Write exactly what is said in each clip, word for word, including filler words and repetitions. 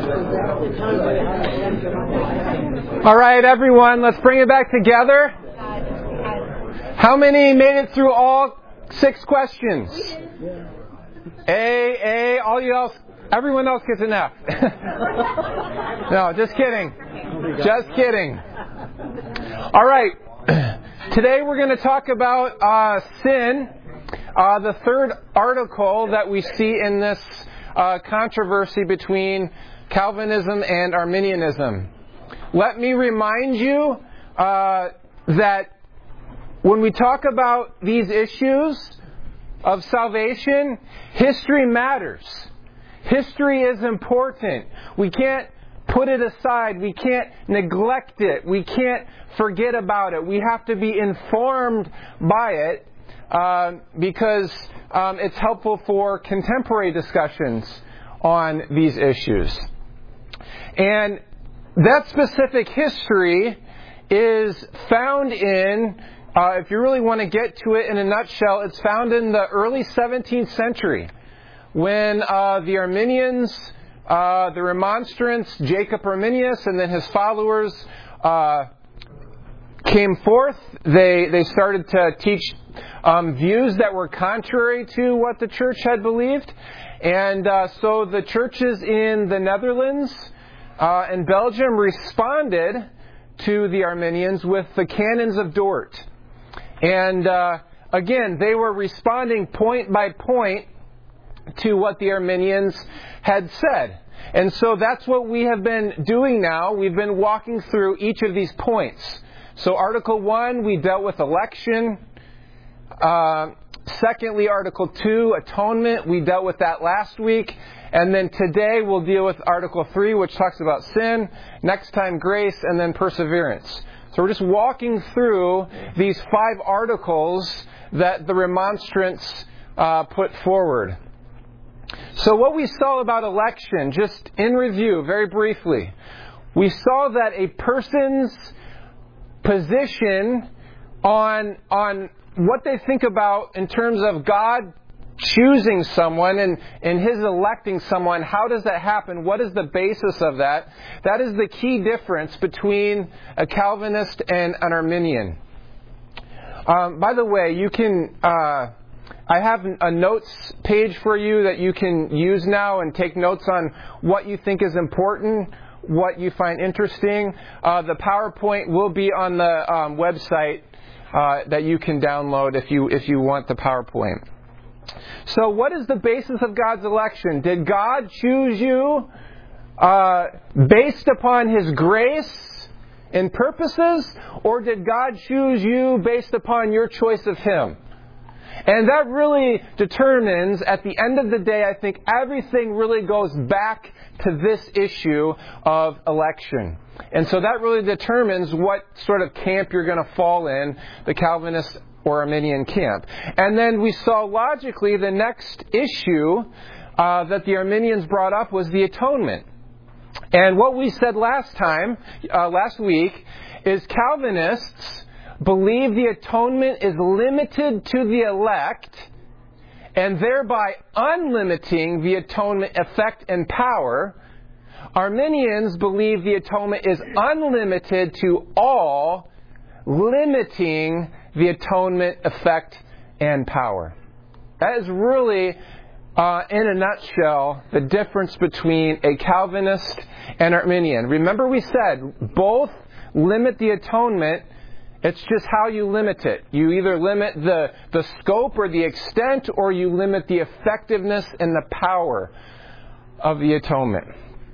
All right, everyone, let's bring it back together. How many made it through all six questions? A, A, all you else, everyone else gets an F. No, just kidding. Just kidding. All right. Today we're going to talk about uh, sin, uh, the third article that we see in this uh, controversy between Calvinism and Arminianism. Let me remind you uh, that when we talk about these issues of salvation, history matters. History is important. We can't put it aside. We can't neglect it. We can't forget about it. We have to be informed by it uh, because um, it's helpful for contemporary discussions on these issues. And that specific history is found in, uh, if you really want to get to it in a nutshell, it's found in the early seventeenth century when uh, the Arminians, uh, the Remonstrants, Jacob Arminius, and then his followers uh, came forth. They they started to teach um, views that were contrary to what the church had believed. And uh, so the churches in the Netherlands uh, and Belgium responded to the Arminians with the Canons of Dort. And uh, again, they were responding point by point to what the Arminians had said. And so that's what we have been doing now. We've been walking through each of these points. So Article one, we dealt with election. Uh, secondly, Article two, atonement. We dealt with that last week. And then today we'll deal with Article three, which talks about sin. Next time, grace, and then perseverance. So we're just walking through these five articles that the Remonstrants uh, put forward. So what we saw about election, just in review, very briefly, we saw that a person's position on on what they think about in terms of God choosing someone and, and His electing someone, how does that happen? What is the basis of that? That is the key difference between a Calvinist and an Arminian. Um, by the way, you can... Uh, I have a notes page for you that you can use now and take notes on what you think is important, what you find interesting. Uh, the PowerPoint will be on the um, website uh, that you can download if you if you want the PowerPoint. So what is the basis of God's election? Did God choose you uh, based upon His grace and purposes, or did God choose you based upon your choice of Him? And that really determines, at the end of the day, I think everything really goes back to this issue of election. And so that really determines what sort of camp you're going to fall in, the Calvinist or Arminian camp. And then we saw logically the next issue uh, that the Arminians brought up was the atonement. And what we said last time, uh, last week, is Calvinists believe the atonement is limited to the elect and thereby unlimiting the atonement effect and power. Arminians believe the atonement is unlimited to all, limiting the atonement effect and power. That is really, uh, in a nutshell, the difference between a Calvinist and Arminian. Remember we said both limit the atonement. It's just how you limit it. You either limit the, the scope or the extent, or you limit the effectiveness and the power of the atonement.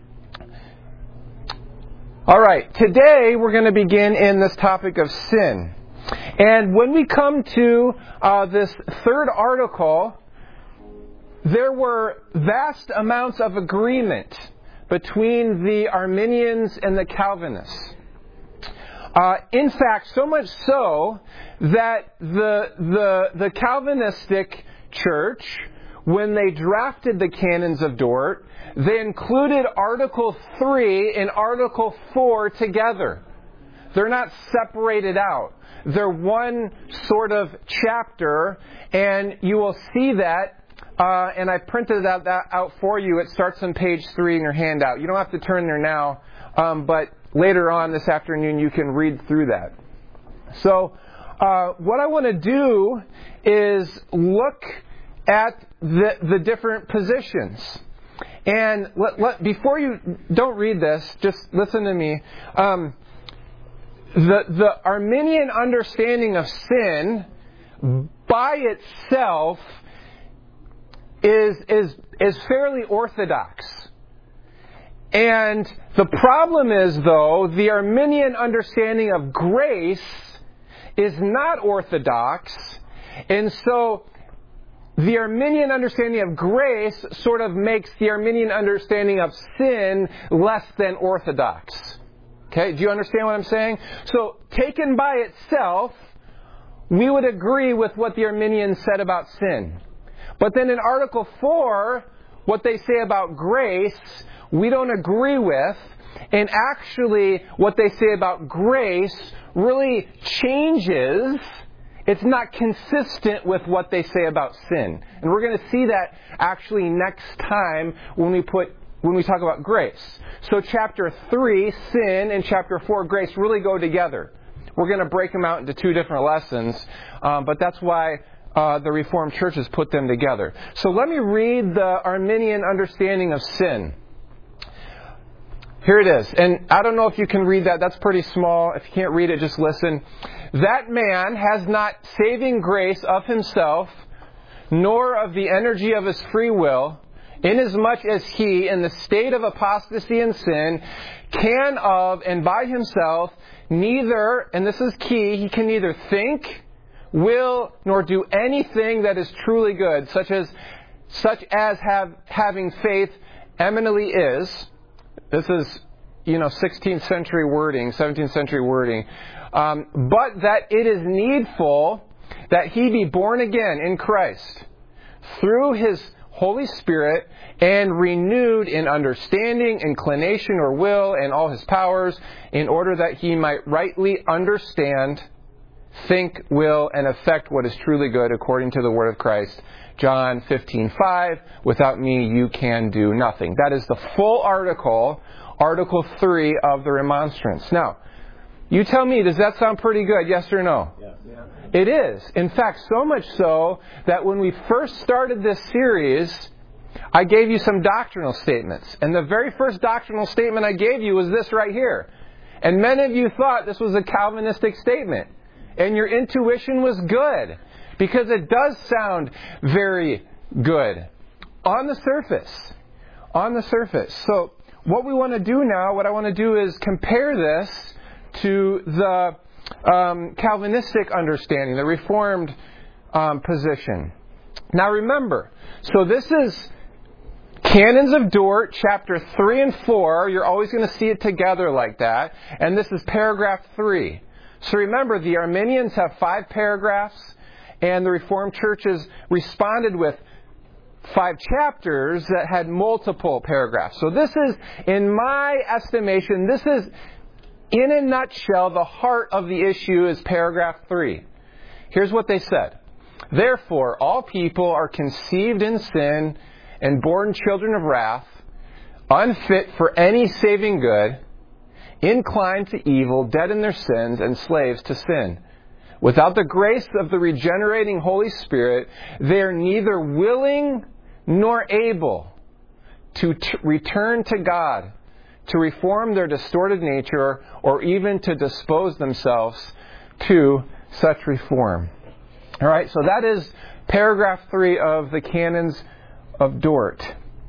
All right, today we're going to begin in this topic of sin. And when we come to uh, this third article, there were vast amounts of agreement between the Arminians and the Calvinists. Uh, in fact, so much so that the, the, the Calvinistic church, when they drafted the Canons of Dort, they included Article three and Article four together. They're not separated out. They're one sort of chapter, and you will see that uh, and I printed that, that out for you. It starts on page three in your handout. You don't have to turn there now, um, but later on this afternoon you can read through that. So uh, what I want to do is look at the, the different positions. And let, let, before you don't read this, just listen to me. Um, the, the Arminian understanding of sin by itself is, is, is fairly orthodox. And the problem is, though, the Arminian understanding of grace is not orthodox. And so the Arminian understanding of grace sort of makes the Arminian understanding of sin less than orthodox. Okay, do you understand what I'm saying? So, taken by itself, we would agree with what the Arminians said about sin. But then in Article four, what they say about grace, we don't agree with. And actually, what they say about grace really changes. It's not consistent with what they say about sin. And we're going to see that actually next time when we put when we talk about grace. So chapter three, sin, and chapter four, grace, really go together. We're going to break them out into two different lessons, um, but that's why uh, the Reformed churches put them together. So let me read the Arminian understanding of sin. Here it is. And I don't know if you can read that. That's pretty small. If you can't read it, just listen. That man has not saving grace of himself, nor of the energy of his free will, inasmuch as he, in the state of apostasy and sin, can of and by himself neither, and this is key, he can neither think, will, nor do anything that is truly good, such as such as have having faith eminently is. This is, you know, sixteenth century wording, seventeenth century wording. Um, but that it is needful that he be born again in Christ through his Holy Spirit and renewed in understanding, inclination, or will, and all his powers, in order that he might rightly understand, think, will, and affect what is truly good according to the word of Christ. John fifteen five, without me you can do nothing. That is the full article, Article three of the Remonstrance. Now, you tell me, does that sound pretty good, yes or no? Yeah. Yeah. It is. In fact, so much so that when we first started this series, I gave you some doctrinal statements. And the very first doctrinal statement I gave you was this right here. And many of you thought this was a Calvinistic statement. And your intuition was good, because it does sound very good on the surface. On the surface. So what we want to do now, what I want to do is compare this to the um, Calvinistic understanding, the Reformed um, position. Now remember, so this is Canons of Dort, chapter three and four. You're always going to see it together like that. And this is paragraph three. So remember, the Arminians have five paragraphs, and the Reformed churches responded with five chapters that had multiple paragraphs. So this is, in my estimation, this is, in a nutshell, the heart of the issue is paragraph three. Here's what they said. Therefore, all people are conceived in sin and born children of wrath, unfit for any saving good, inclined to evil, dead in their sins, and slaves to sin. Without the grace of the regenerating Holy Spirit, they are neither willing nor able to t- return to God, to reform their distorted nature, or even to dispose themselves to such reform. All right, so that is paragraph three of the Canons of Dort.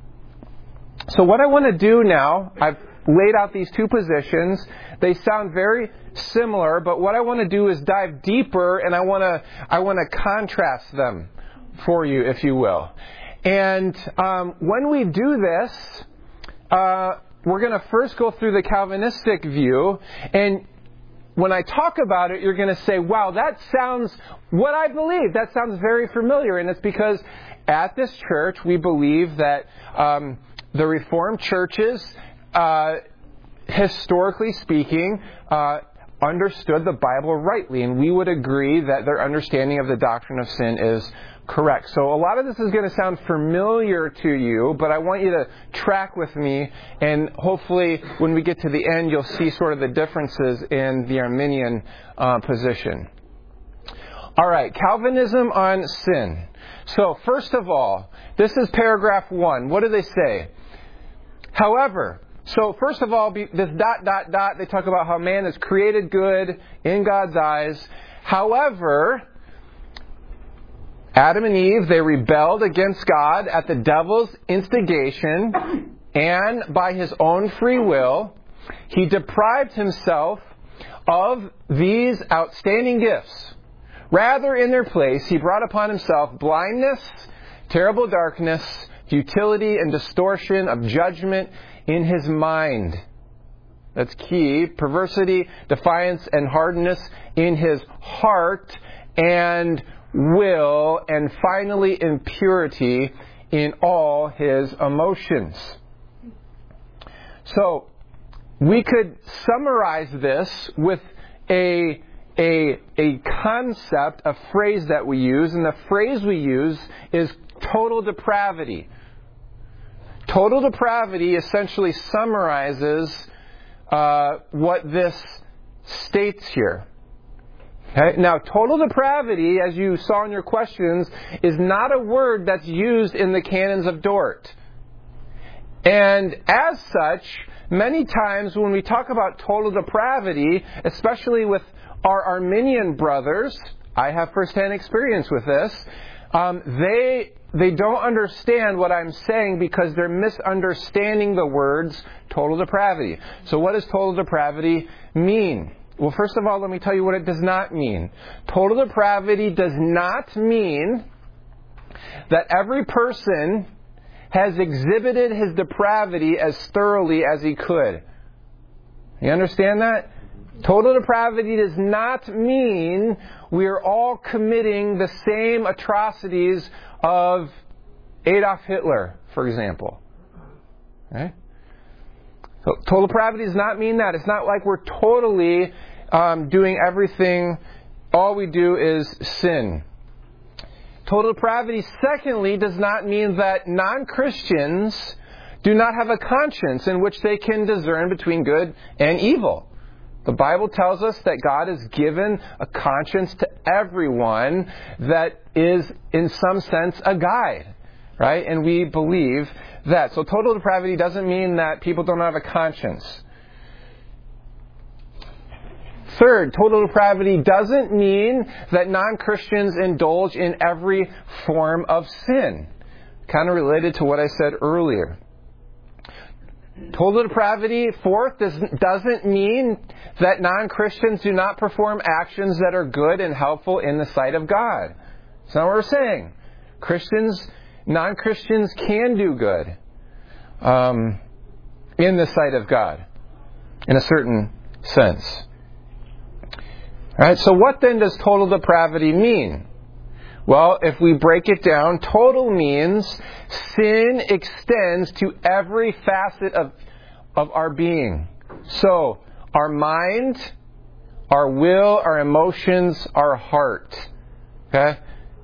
So what I want to do now, I've laid out these two positions. They sound very similar, but what I want to do is dive deeper, and I want to I want to contrast them for you, if you will. And um, when we do this, uh, we're going to first go through the Calvinistic view, and when I talk about it, you're going to say, wow, that sounds what I believe. That sounds very familiar, and it's because at this church, we believe that um, the Reformed churches, uh, historically speaking, uh, understood the Bible rightly, and we would agree that their understanding of the doctrine of sin is correct. So a lot of this is going to sound familiar to you, but I want you to track with me, and hopefully when we get to the end, you'll see sort of the differences in the Arminian uh, position. All right, Calvinism on sin. So first of all, this is paragraph one. What do they say? However, so first of all, this dot, dot, dot, they talk about how man is created good in God's eyes. However, Adam and Eve, they rebelled against God at the devil's instigation, and by his own free will, he deprived himself of these outstanding gifts. Rather, in their place, he brought upon himself blindness, terrible darkness, futility, and distortion of judgment in his mind. That's key. Perversity, defiance, and hardness in his heart, and will, and finally impurity in all his emotions. So, we could summarize this with a, a, a concept, a phrase that we use, and the phrase we use is total depravity. Total depravity essentially summarizes uh, what this states here. Okay? Now, total depravity, as you saw in your questions, is not a word that's used in the canons of Dort. And as such, many times when we talk about total depravity, especially with our Arminian brothers, I have firsthand experience with this, um, they they don't understand what I'm saying because they're misunderstanding the words total depravity. So what does total depravity mean? Well, first of all, let me tell you what it does not mean. Total depravity does not mean that every person has exhibited his depravity as thoroughly as he could. You understand that? Total depravity does not mean we are all committing the same atrocities of Adolf Hitler, for example. Okay? So total depravity does not mean that. It's not like we're totally um, doing everything. All we do is sin. Total depravity, secondly, does not mean that non-Christians do not have a conscience in which they can discern between good and evil. The Bible tells us that God has given a conscience to everyone that is, in some sense, a guide. Right? And we believe that. So total depravity doesn't mean that people don't have a conscience. Third, total depravity doesn't mean that non-Christians indulge in every form of sin. Kind of related to what I said earlier. Total depravity, fourth, doesn't mean that non-Christians do not perform actions that are good and helpful in the sight of God. That's not what we're saying. Christians, non-Christians can do good um, in the sight of God, in a certain sense. All right, so what then does total depravity mean? Well, if we break it down, total means sin extends to every facet of, of our being. So, our mind, our will, our emotions, our heart. Okay?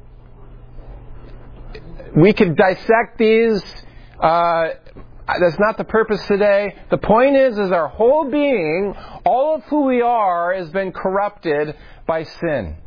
We could dissect these. Uh, that's not the purpose today. The point is, is our whole being, all of who we are, has been corrupted by sin.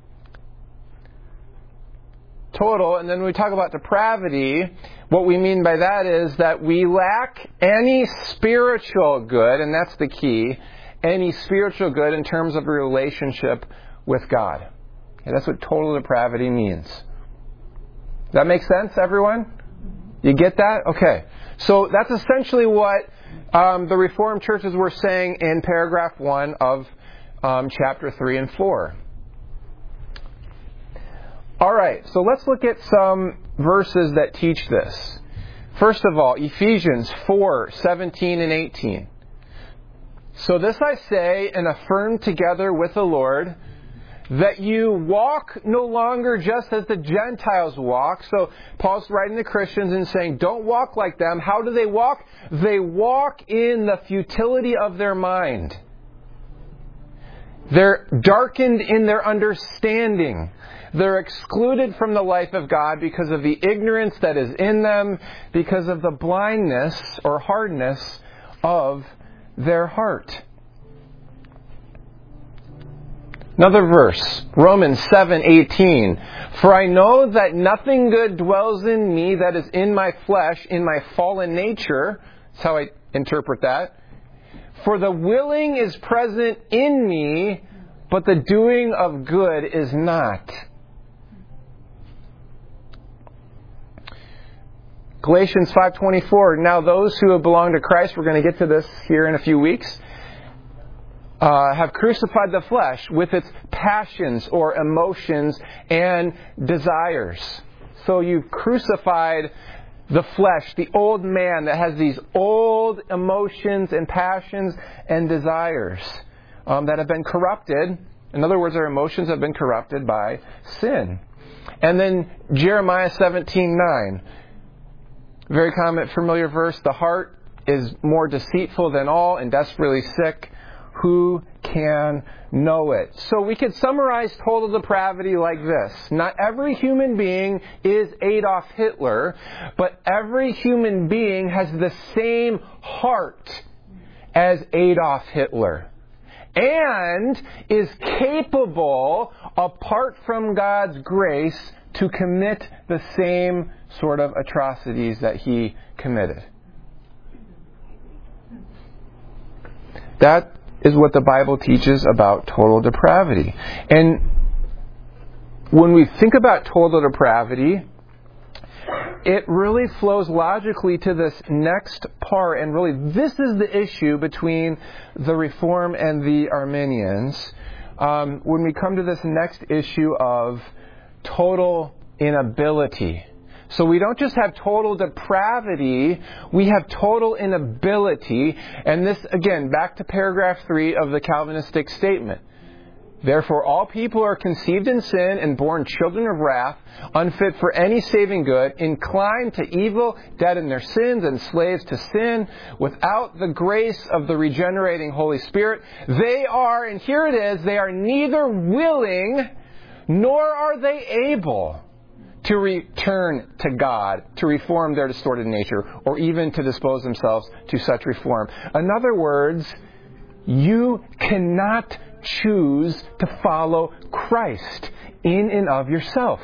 Total, and then when we talk about depravity, what we mean by that is that we lack any spiritual good, and that's the key, any spiritual good in terms of a relationship with God. Okay, that's what total depravity means. Does that make sense, everyone? You get that? Okay. So that's essentially what um, the Reformed churches were saying in paragraph one of um, chapter three and four. All right, so let's look at some verses that teach this. First of all, Ephesians four, seventeen and eighteen. So this I say and affirm together with the Lord, that you walk no longer just as the Gentiles walk. So Paul's writing to Christians and saying, don't walk like them. How do they walk? They walk in the futility of their mind. They're darkened in their understanding. They're excluded from the life of God because of the ignorance that is in them, because of the blindness or hardness of their heart. Another verse, Romans seven eighteen. For I know that nothing good dwells in me that is in my flesh, in my fallen nature. That's how I interpret that. For the willing is present in me, but the doing of good is not. Galatians five twenty-four. Now those who have belonged to Christ, we're going to get to this here in a few weeks, Uh, have crucified the flesh with its passions or emotions and desires. So you've crucified the flesh, the old man that has these old emotions and passions and desires um, that have been corrupted. In other words, our emotions have been corrupted by sin. And then Jeremiah seventeen nine. Very common, familiar verse. The heart is more deceitful than all and desperately sick. Who can know it? So we could summarize total depravity like this. Not every human being is Adolf Hitler, but every human being has the same heart as Adolf Hitler. And is capable, apart from God's grace, to commit the same sort of atrocities that he committed. That is what the Bible teaches about total depravity. And when we think about total depravity, it really flows logically to this next part. And really, this is the issue between the Reform and the Arminians. Um, when we come to this next issue of total inability. So we don't just have total depravity, we have total inability. And this, again, back to paragraph three of the Calvinistic statement. Therefore, all people are conceived in sin and born children of wrath, unfit for any saving good, inclined to evil, dead in their sins, and slaves to sin, without the grace of the regenerating Holy Spirit. They are, and here it is, they are neither willing nor are they able to return to God, to reform their distorted nature, or even to dispose themselves to such reform. In other words, you cannot choose to follow Christ in and of yourself.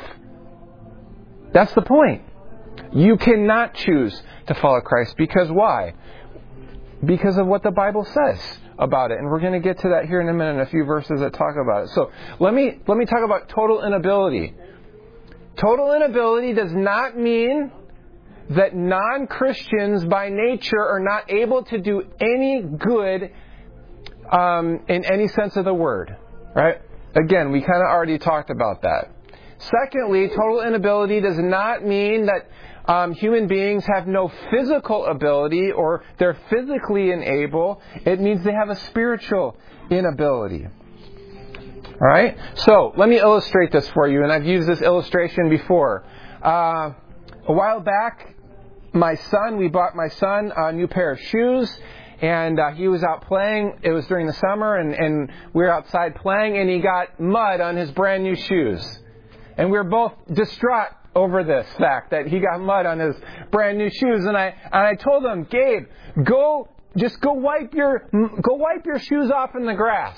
That's the point. You cannot choose to follow Christ. Because why? Because of what the Bible says about it. And we're going to get to that here in a minute, a few verses that talk about it. So let me let me talk about total inability. Total inability does not mean that non-Christians by nature are not able to do any good um, in any sense of the word. Right? Again, we kind of already talked about that. Secondly, total inability does not mean that um, human beings have no physical ability or they're physically unable. It means they have a spiritual inability. All right? So, let me illustrate this for you, and I've used this illustration before. Uh, a while back, my son, we bought my son a new pair of shoes, and uh, he was out playing. It was during the summer, and, and we were outside playing, and he got mud on his brand new shoes. And we were both distraught over this fact that he got mud on his brand new shoes. And I and I told him, Gabe, go just go wipe your go wipe your shoes off in the grass.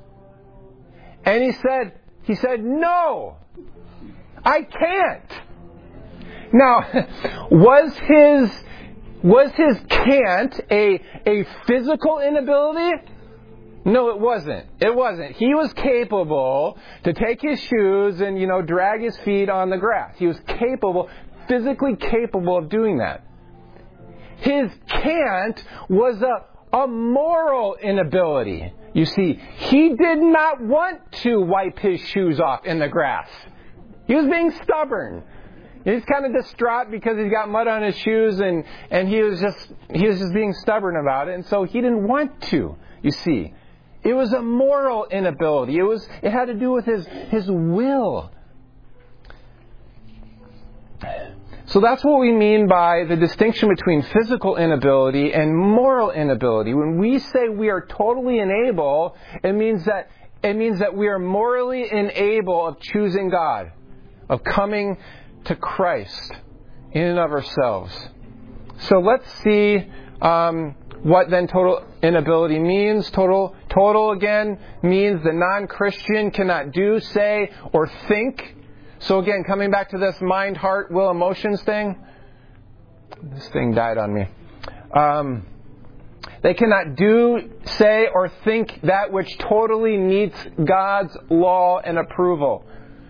And he said, he said, no, I can't. Now, was his was his can't a a physical inability? No, it wasn't. It wasn't. He was capable to take his shoes and, you know, drag his feet on the grass. He was capable, physically capable of doing that. His can't was a, a moral inability. You see, he did not want to wipe his shoes off in the grass. He was being stubborn. He's kind of distraught because he's got mud on his shoes, and, and he was just he was just being stubborn about it, and so he didn't want to, you see. It was a moral inability. It was it had to do with his, his will. So that's what we mean by the distinction between physical inability and moral inability. When we say we are totally unable, it means that it means that we are morally enabled of choosing God, of coming to Christ in and of ourselves. So let's see um, what then total inability means. Total, total again means the non-Christian cannot do, say, or think. So again, coming back to this mind, heart, will, emotions thing. This thing died on me. Um, they cannot do, say, or think that which totally meets God's law and approval.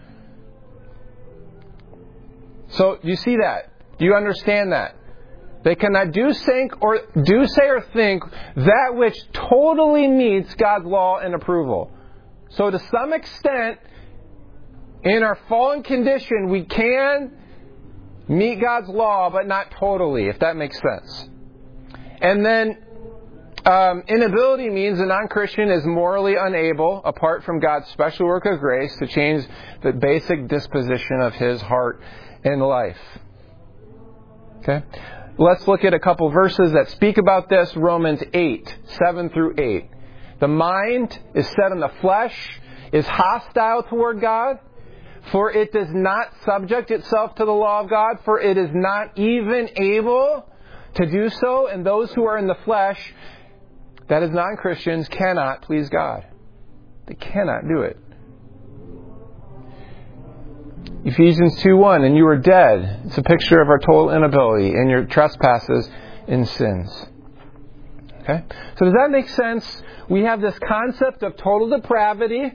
So, do you see that? Do you understand that? They cannot do, think, or do, say, or think that which totally meets God's law and approval. So, to some extent, in our fallen condition, we can meet God's law, but not totally, if that makes sense. And then, um, inability means a non-Christian is morally unable, apart from God's special work of grace, to change the basic disposition of his heart and life. Okay? Let's look at a couple verses that speak about this. Romans eight, seven through eight. The mind is set on the flesh, is hostile toward God, for it does not subject itself to the law of God, for it is not even able to do so. And those who are in the flesh, that is non-Christians, cannot please God. They cannot do it. Ephesians two one, and you were dead. It's a picture of our total inability in your trespasses and sins. Okay? So does that make sense? We have this concept of total depravity.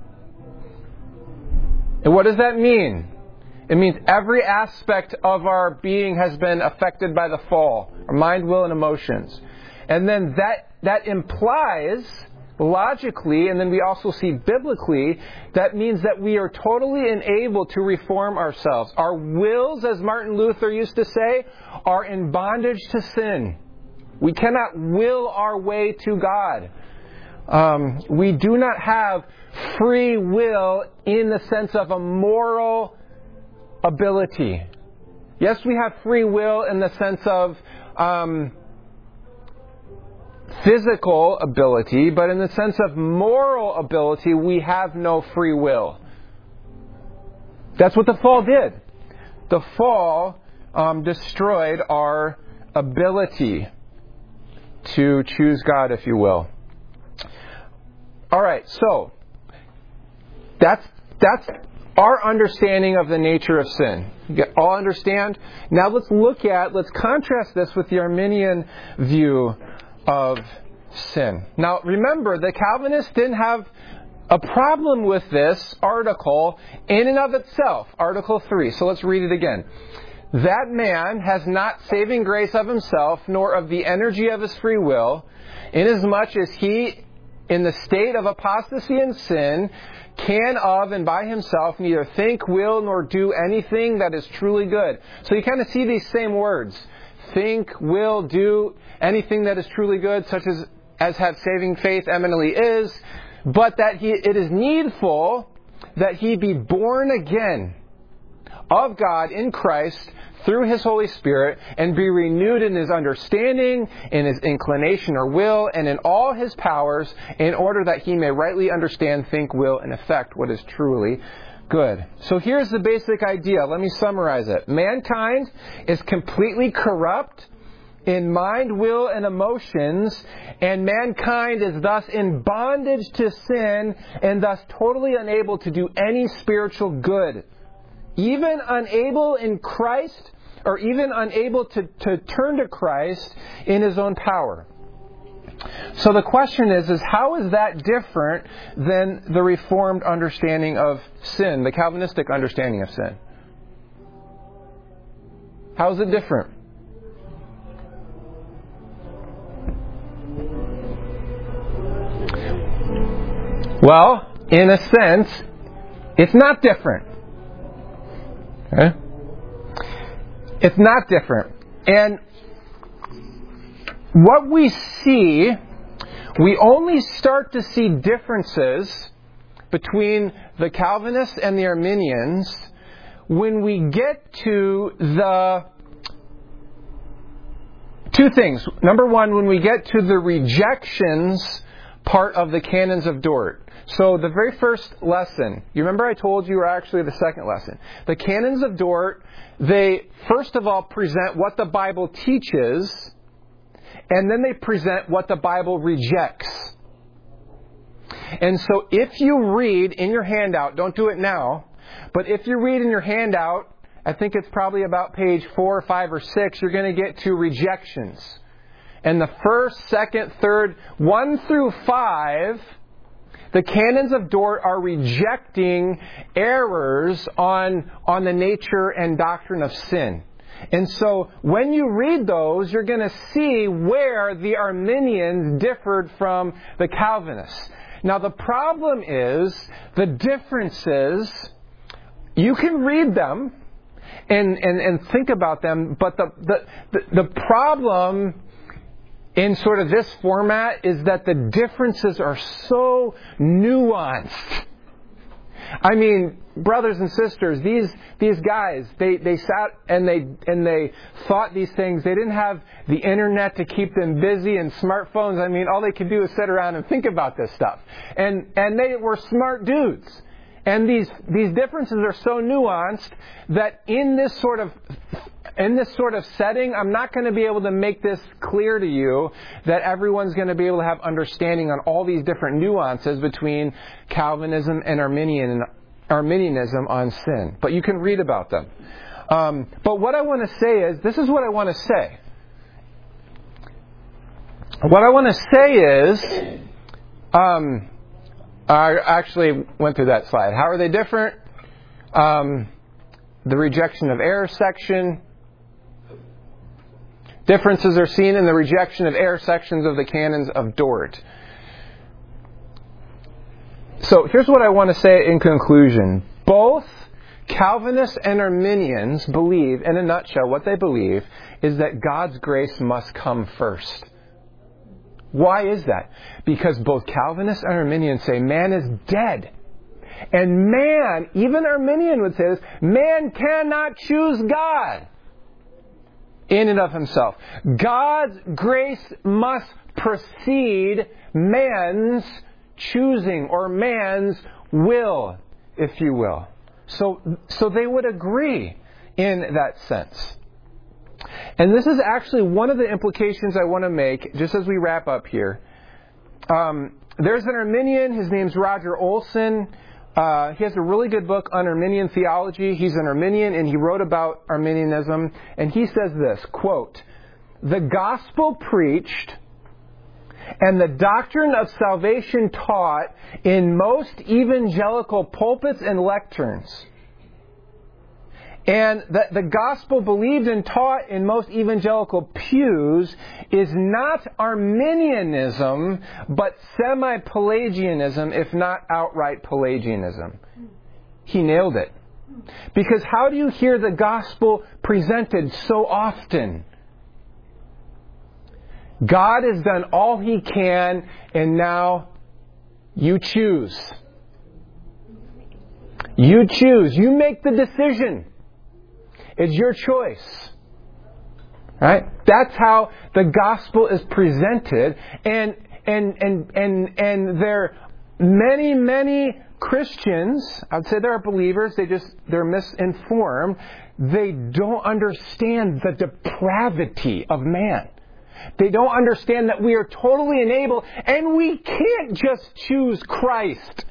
And what does that mean? It means every aspect of our being has been affected by the fall. Our mind, will, and emotions. And then that, that implies, logically, and then we also see biblically, that means that we are totally unable to reform ourselves. Our wills, as Martin Luther used to say, are in bondage to sin. We cannot will our way to God. Um, we do not have free will in the sense of a moral ability. Yes, we have free will in the sense of um, physical ability, but in the sense of moral ability, we have no free will. That's what the fall did. The fall um, destroyed our ability to choose God, if you will. All right, so that's that's our understanding of the nature of sin. You get, all understand? Now let's look at, let's contrast this with the Arminian view of sin. Now remember, the Calvinists didn't have a problem with this article in and of itself, Article three. So let's read it again. That man has not saving grace of himself, nor of the energy of his free will, inasmuch as he, in the state of apostasy and sin, can of and by himself neither think, will, nor do anything that is truly good. So you kind of see these same words. Think, will, do anything that is truly good, such as, as have saving faith eminently is, but that he, it is needful that he be born again of God in Christ through His Holy Spirit, and be renewed in his understanding, in his inclination or will, and in all his powers, in order that he may rightly understand, think, will, and effect what is truly good. So here's the basic idea. Let me summarize it. Mankind is completely corrupt in mind, will, and emotions, and mankind is thus in bondage to sin, and thus totally unable to do any spiritual good. Even unable in Christ, or even unable to, to turn to Christ in his own power. So the question is, is how is that different than the Reformed understanding of sin, the Calvinistic understanding of sin? How is it different? Well, in a sense, it's not different. Okay? It's not different. And what we see, we only start to see differences between the Calvinists and the Arminians when we get to the two things. Number one, when we get to the rejections part of the Canons of Dort. So the very first lesson, you remember I told you, or actually the second lesson, the Canons of Dort, they first of all present what the Bible teaches, and then they present what the Bible rejects. And so if you read in your handout, don't do it now, but if you read in your handout, I think it's probably about page four or five or six, you're going to get to rejections. And the first, second, third, one through five, the Canons of Dort are rejecting errors on, on the nature and doctrine of sin. And so when you read those, you're going to see where the Arminians differed from the Calvinists. Now the problem is, the differences, you can read them and, and, and think about them, but the, the, the, the problem in sort of this format is that the differences are so nuanced. I mean, brothers and sisters, these these guys, they, they sat and they and they thought these things. They didn't have the internet to keep them busy and smartphones. I mean, all they could do is sit around and think about this stuff. And and they were smart dudes. And these these differences are so nuanced that in this sort of in this sort of setting, I'm not going to be able to make this clear to you that everyone's going to be able to have understanding on all these different nuances between Calvinism and Arminian, Arminianism on sin. But you can read about them. Um, but what I want to say is, this is what I want to say. What I want to say is, um, I actually went through that slide. How are they different? Um, the rejection of error section. Differences are seen in the rejection of error sections of the Canons of Dort. So here's what I want to say in conclusion. Both Calvinists and Arminians believe, in a nutshell, what they believe is that God's grace must come first. Why is that? Because both Calvinists and Arminians say man is dead. And man, even Arminian would say this, man cannot choose God in and of himself. God's grace must precede man's choosing, or man's will, if you will. So, so they would agree in that sense. And this is actually one of the implications I want to make, just as we wrap up here. Um, there's an Arminian, his name's Roger Olson. Uh, he has a really good book on Arminian theology. He's an Arminian, and he wrote about Arminianism. And he says this, quote, "The gospel preached and the doctrine of salvation taught in most evangelical pulpits and lecterns, and that the gospel believed and taught in most evangelical pews is not Arminianism, but semi-Pelagianism, if not outright Pelagianism." He nailed it. Because how do you hear the gospel presented so often? God has done all He can, and now you choose. You choose. You make the decision. It's your choice. Right? That's how the gospel is presented. And and and and and there are many, many Christians, I'd say there are believers, they just they're misinformed. They don't understand the depravity of man. They don't understand that we are totally enabled, and we can't just choose Christ.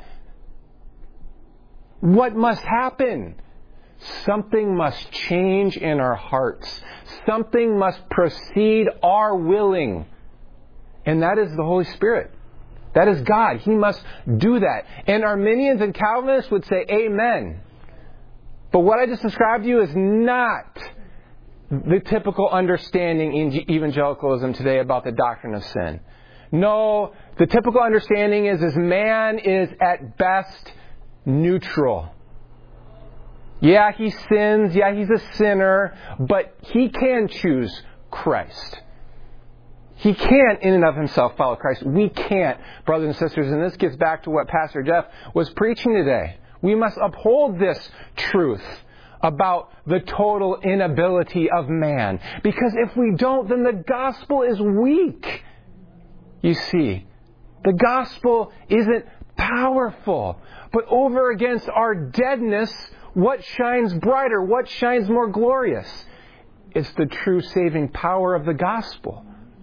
What must happen? Something must change in our hearts. Something must precede our willing. And that is the Holy Spirit. That is God. He must do that. And Arminians and Calvinists would say amen. But what I just described to you is not the typical understanding in evangelicalism today about the doctrine of sin. No, the typical understanding is, is man is at best neutral. Yeah, he sins. Yeah, he's a sinner. But he can choose Christ. He can't in and of himself follow Christ. We can't, brothers and sisters. And this gets back to what Pastor Jeff was preaching today. We must uphold this truth about the total inability of man. Because if we don't, then the gospel is weak. You see, The gospel isn't powerful. But over against our deadness, what shines brighter? What shines more glorious? It's the true saving power of the gospel.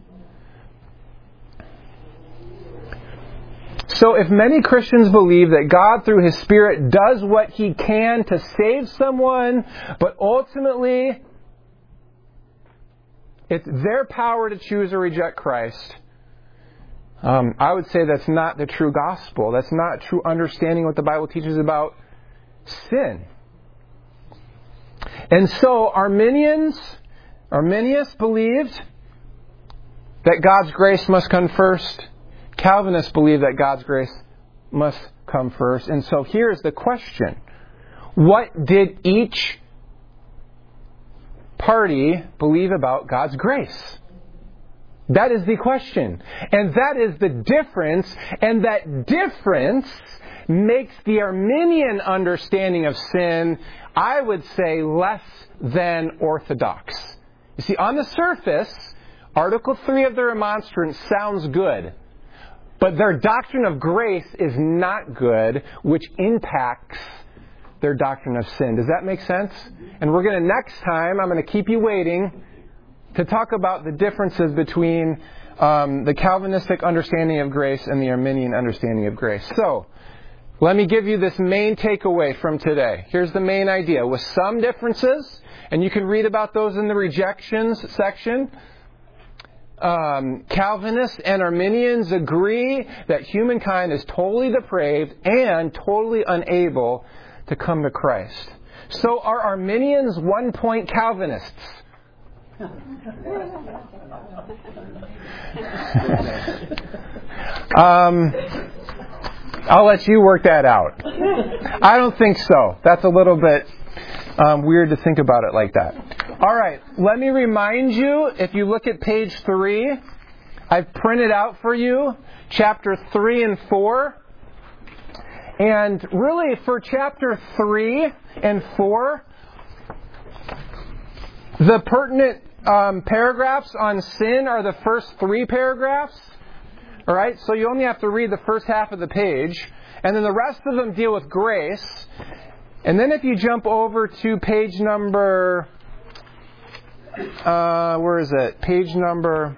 So if many Christians believe that God through His Spirit does what He can to save someone, but ultimately it's their power to choose or reject Christ, um, I would say that's not the true gospel. That's not true understanding what the Bible teaches about sin. And so Arminians, Arminius believed that God's grace must come first. Calvinists believe that God's grace must come first. And so here's the question. What did each party believe about God's grace? That is the question. And that is the difference. And that difference makes the Arminian understanding of sin, I would say, less than orthodox. You see, on the surface, Article three of the Remonstrance sounds good. But their doctrine of grace is not good, which impacts their doctrine of sin. Does that make sense? And we're going to, next time, I'm going to keep you waiting to talk about the differences between um, the Calvinistic understanding of grace and the Arminian understanding of grace. So, let me give you this main takeaway from today. Here's the main idea. With some differences, and you can read about those in the rejections section, Um, Calvinists and Arminians agree that humankind is totally depraved and totally unable to come to Christ. So are Arminians one-point Calvinists? um, I'll let you work that out. I don't think so. That's a little bit um, weird to think about it like that. All right, let me remind you, if you look at page three, I've printed out for you chapter three and four. And really for chapter three and four, the pertinent um, paragraphs on sin are the first three paragraphs. All right, so you only have to read the first half of the page. And then the rest of them deal with grace. And then if you jump over to page number... Uh, where is it? Page number...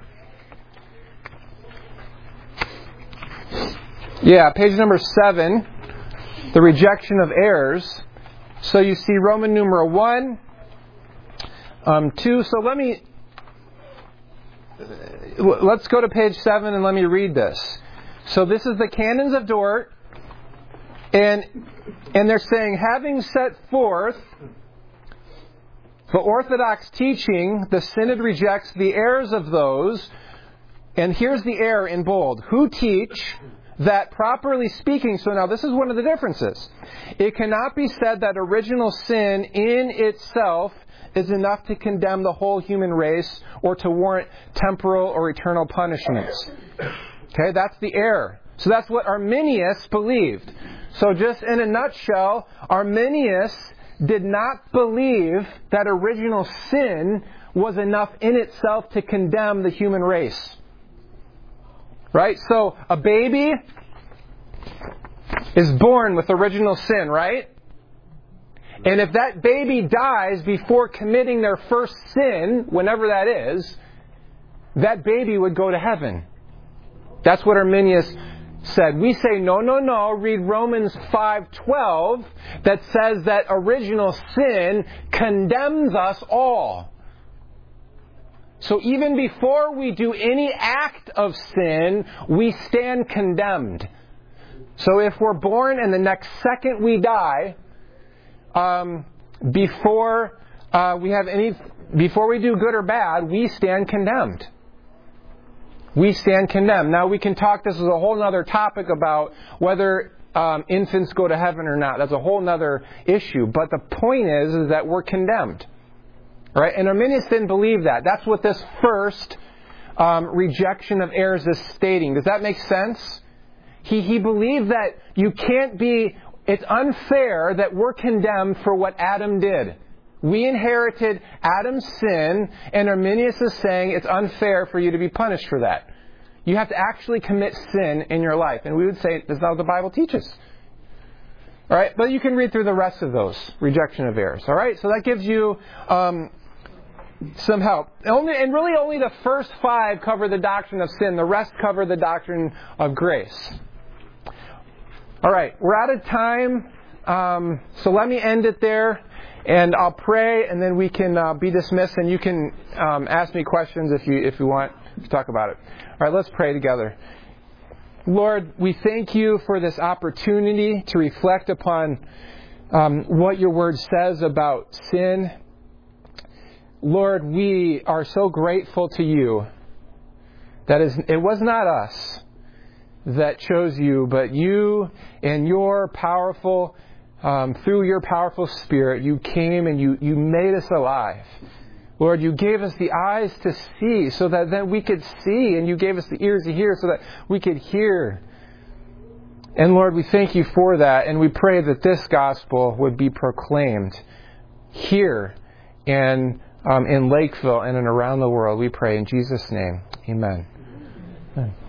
Yeah, page number seven. The rejection of errors. So you see Roman numeral one, um, two. So let me... Let's go to page seven and let me read this. So this is the Canons of Dort. And, and they're saying, having set forth the orthodox teaching, the Synod rejects the errors of those, and here's the error in bold, who teach that properly speaking, so now this is one of the differences, it cannot be said that original sin in itself is enough to condemn the whole human race or to warrant temporal or eternal punishments. Okay, that's the error. So that's what Arminius believed. So just in a nutshell, Arminius did not believe that original sin was enough in itself to condemn the human race. Right? So a baby is born with original sin, right? And if that baby dies before committing their first sin, whenever that is, that baby would go to heaven. That's what Arminius said. We say, no, no, no. Read Romans five twelve that says that original sin condemns us all. So even before we do any act of sin, we stand condemned. So if we're born and the next second we die, um, before uh, we have any, before we do good or bad, we stand condemned. We stand condemned. Now we can talk, this is a whole other topic about whether um, infants go to heaven or not. That's a whole other issue. But the point is, is that we're condemned. Right? And Arminius didn't believe that. That's what this first um, rejection of errors is stating. Does that make sense? He, he believed that you can't be, it's unfair that we're condemned for what Adam did. We inherited Adam's sin, and Arminius is saying it's unfair for you to be punished for that. You have to actually commit sin in your life. And we would say that's not what the Bible teaches. All right, but you can read through the rest of those, rejection of heirs. All right, so that gives you um, some help. Only, and really only the first five cover the doctrine of sin. The rest cover the doctrine of grace. All right, we're out of time, um, so let me end it there. And I'll pray, and then we can uh, be dismissed, and you can um, ask me questions if you if you want to talk about it. All right, let's pray together. Lord, we thank you for this opportunity to reflect upon um, what your word says about sin. Lord, we are so grateful to you that is, it was not us that chose you, but you and your powerful, um, through your powerful Spirit, you came and you, you made us alive. Lord, you gave us the eyes to see so that then we could see, and you gave us the ears to hear so that we could hear. And Lord, we thank you for that, and we pray that this gospel would be proclaimed here and um, in Lakeville and in around the world. We pray in Jesus' name. Amen. Amen.